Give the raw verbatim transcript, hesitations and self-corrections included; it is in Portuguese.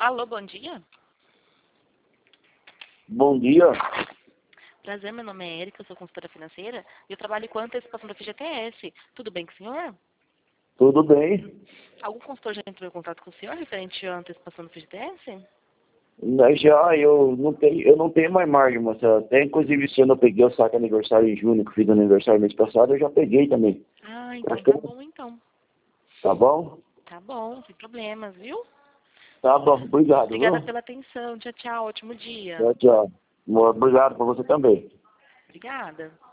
Alô, bom dia. Bom dia. Prazer, meu nome é Erika, eu sou consultora financeira e eu trabalho com a antecipação do F G T S. Tudo bem com o senhor? Tudo bem? Algum consultor já entrou em contato com o senhor referente à antecipação do F G T S? Mas já eu não tenho, eu não tenho mais margem, moça. Até inclusive esse ano eu peguei o saco aniversário em junho, que fiz aniversário mês passado, eu já peguei também. Ah, então Acho que tá eu- bom, então. Tá bom? Tá bom, sem problemas, viu? Tá bom, obrigado, Obrigada viu? pela atenção. Tchau, tchau. Ótimo dia. Tchau, tchau. Obrigado pra você também. Obrigada.